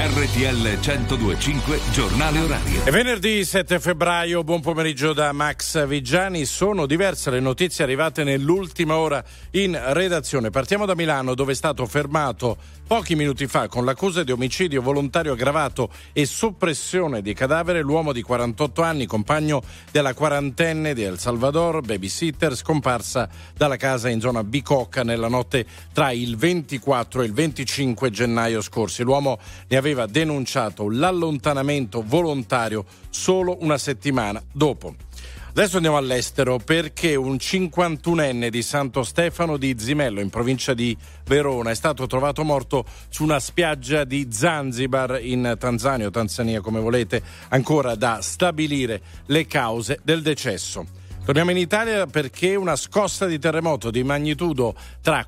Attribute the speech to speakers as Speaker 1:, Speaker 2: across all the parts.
Speaker 1: RTL 102.5 Giornale Orario.
Speaker 2: È venerdì 7 febbraio, buon pomeriggio da Max Vigiani. Sono diverse le notizie arrivate nell'ultima ora in redazione. Partiamo da Milano, dove è stato fermato pochi minuti fa con l'accusa di omicidio volontario aggravato e soppressione di cadavere l'uomo di 48 anni, compagno della quarantenne di El Salvador, babysitter, scomparsa dalla casa in zona Bicocca nella notte tra il 24 e il 25 gennaio scorsi. L'uomo ne aveva denunciato l'allontanamento volontario solo una settimana dopo. Adesso andiamo all'estero, perché un 51enne di Santo Stefano di Zimello, in provincia di Verona, è stato trovato morto su una spiaggia di Zanzibar in Tanzania o Tanzania, come volete, ancora da stabilire le cause del decesso. Torniamo in Italia perché una scossa di terremoto di magnitudo tra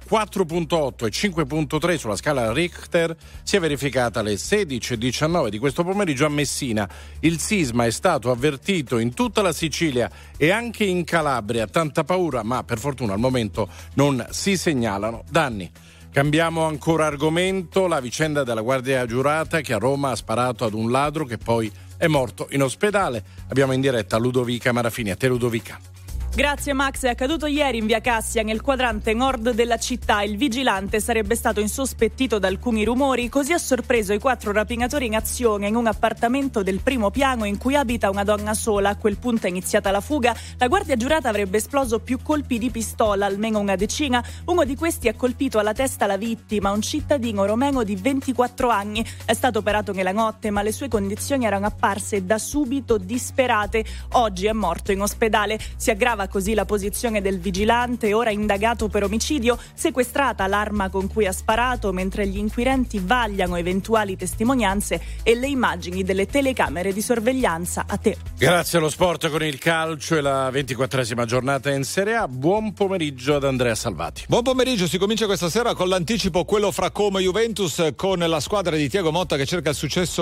Speaker 2: 4.8 e 5.3 sulla scala Richter si è verificata alle 16:19 di questo pomeriggio a Messina. Il sisma è stato avvertito in tutta la Sicilia e anche in Calabria. Tanta paura, ma per fortuna al momento non si segnalano danni. Cambiamo ancora argomento, la vicenda della guardia giurata che a Roma ha sparato ad un ladro che poi è morto in ospedale. Abbiamo in diretta Ludovica Marafini. A te, Ludovica.
Speaker 3: Grazie Max, è accaduto ieri in via Cassia, nel quadrante nord della città. Il vigilante sarebbe stato insospettito da alcuni rumori, così ha sorpreso i 4 rapinatori in azione in un appartamento del primo piano in cui abita una donna sola. A quel punto è iniziata la fuga. La guardia giurata avrebbe esploso più colpi di pistola, almeno una decina. Uno di questi ha colpito alla testa la vittima, un cittadino romeno di 24 anni. È stato operato nella notte, ma le sue condizioni erano apparse da subito disperate. Oggi è morto in ospedale. Si aggrava così la posizione del vigilante, ora indagato per omicidio. Sequestrata l'arma con cui ha sparato, mentre gli inquirenti vagliano eventuali testimonianze e le immagini delle telecamere di sorveglianza. A te.
Speaker 2: Grazie allo sport con il calcio e la 24esima giornata in Serie A. Buon pomeriggio ad Andrea Salvati.
Speaker 4: Buon pomeriggio, si comincia questa sera con l'anticipo, quello fra Como e Juventus, con la squadra di Thiago Motta che cerca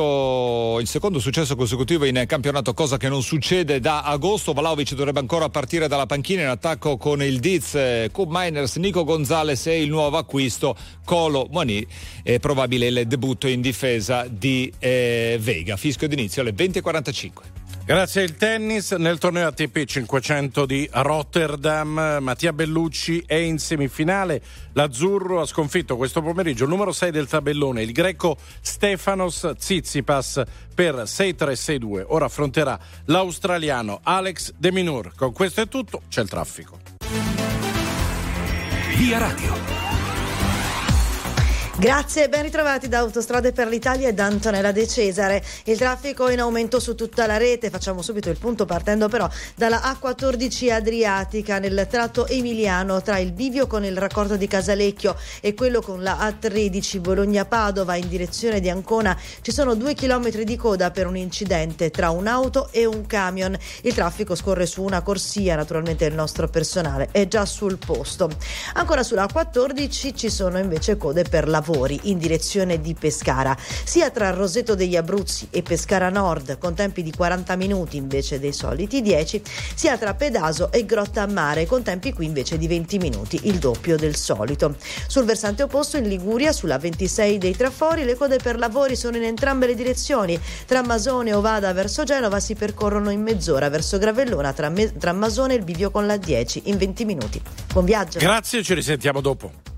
Speaker 4: il secondo successo consecutivo in campionato, cosa che non succede da agosto. Vlahovic dovrebbe ancora partire dalla panchina in attacco con il Diz, Koop Meiners, Nico Gonzalez e il nuovo acquisto Kolo Muani. È probabile il debutto in difesa di Vega. Fischio d'inizio alle 20:45.
Speaker 2: Grazie al tennis, nel torneo ATP 500 di Rotterdam, Mattia Bellucci è in semifinale. L'Azzurro ha sconfitto questo pomeriggio il numero 6 del tabellone, il greco Stefanos Tsitsipas, per 6-3, 6-2. Ora affronterà l'australiano Alex de Minaur. Con questo è tutto, c'è il traffico.
Speaker 1: Via Radio.
Speaker 5: Grazie e ben ritrovati da Autostrade per l'Italia e da Antonella De Cesare. Il traffico è in aumento su tutta la rete. Facciamo subito il punto partendo però dalla A14 Adriatica nel tratto emiliano tra il bivio con il raccordo di Casalecchio e quello con la A13 Bologna-Padova in direzione di Ancona. Ci sono 2 chilometri di coda per un incidente tra un'auto e un camion. Il traffico scorre su una corsia, naturalmente il nostro personale è già sul posto. Ancora sulla A14 ci sono invece code per lavori in direzione di Pescara, sia tra Roseto degli Abruzzi e Pescara Nord con tempi di 40 minuti invece dei soliti 10, sia tra Pedaso e Grotta a Mare con tempi qui invece di 20 minuti, il doppio del solito. Sul versante opposto in Liguria, sulla 26 dei Trafori, le code per lavori sono in entrambe le direzioni. Tra Masone e Ovada verso Genova si percorrono in mezz'ora, verso Gravellona tra Masone e il bivio con la 10 in 20 minuti. Buon viaggio.
Speaker 2: Grazie, ci risentiamo dopo.